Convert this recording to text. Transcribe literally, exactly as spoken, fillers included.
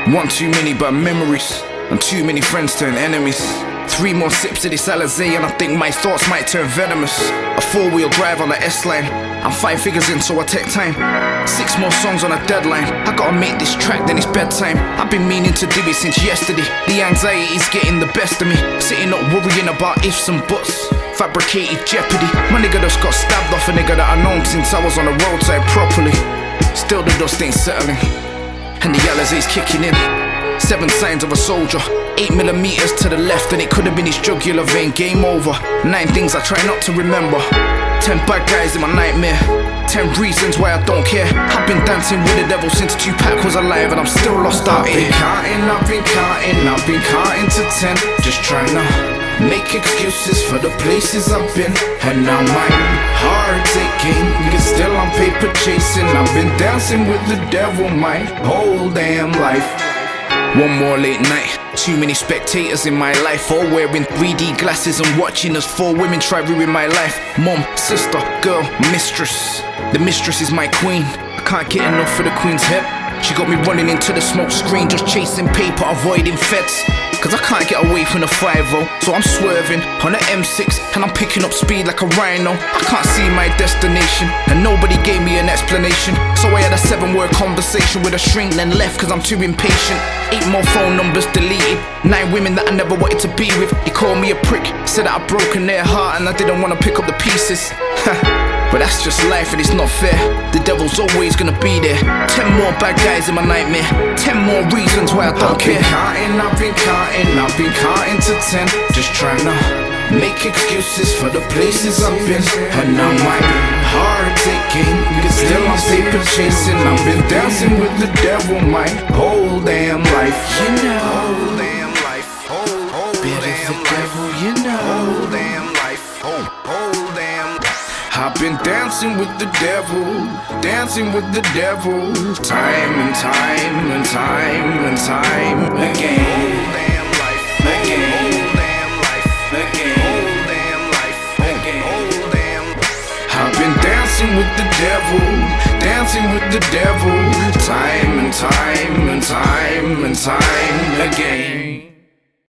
One too many bad memories, and too many friends turn enemies. Three more sips of this Alizé and I think my thoughts might turn venomous. A four-wheel drive on the S-line, I'm five figures in so I take time. Six more songs on a deadline, I gotta make this track then it's bedtime. I've been meaning to do it since yesterday. The anxiety's getting the best of me. Sitting up worrying about ifs and buts, fabricated jeopardy. My nigga just got stabbed off a nigga that I've known since I was on the roadside properly. Still the dust ain't settling, and the Alizé's kicking in. Seven signs of a soldier, eight millimeters to the left, and it could have been his jugular vein. Game over. Nine things I try not to remember. Ten bad guys in my nightmare. Ten reasons why I don't care. I've been dancing with the devil since Tupac was alive, and I'm still lost out here. I've been counting, I've been counting, I've been counting to ten. Just trying to make excuses for the places I've been, and now my heart's aching, cause still I'm paper chasing. I've been dancing with the devil my whole damn life. One more late night, too many spectators in my life, all wearing three D glasses and watching as four women try ruin my life. Mom, sister, girl, mistress. The mistress is my queen. I can't get enough for the queen's head. She got me running into the smoke screen, just chasing paper, avoiding feds. Cause I can't get away from the five oh, so I'm swerving on the M six and I'm picking up speed like a rhino. I can't see my destination and nobody gave me an explanation, so I had a seven word conversation with a shrink, then left cause I'm too impatient. Eight more phone numbers deleted, nine women that I never wanted to be with. They called me a prick, said that I'd broken their heart and I didn't want to pick up the pieces. But that's just life and it's not fair. The devil's always gonna be there. Ten more bad guys in my nightmare. Ten more reasons why I don't care. I've been counting, I've been counting, I've been counting to ten. Just trying to make excuses for the places I've been, and now my heart's aching, cause still I'm paper chasing. I've been dancing with the devil my whole damn life. You know, whole damn life, whole, whole bit of the devil, you know, whole damn life, whole, whole damn. I've been dancing with the devil, dancing with the devil, time and time and time and time again. Whole damn life, again. Whole damn life, again. Whole damn life, again. Whole damn. I've been dancing with the devil, dancing with the devil, time and time and time and time again.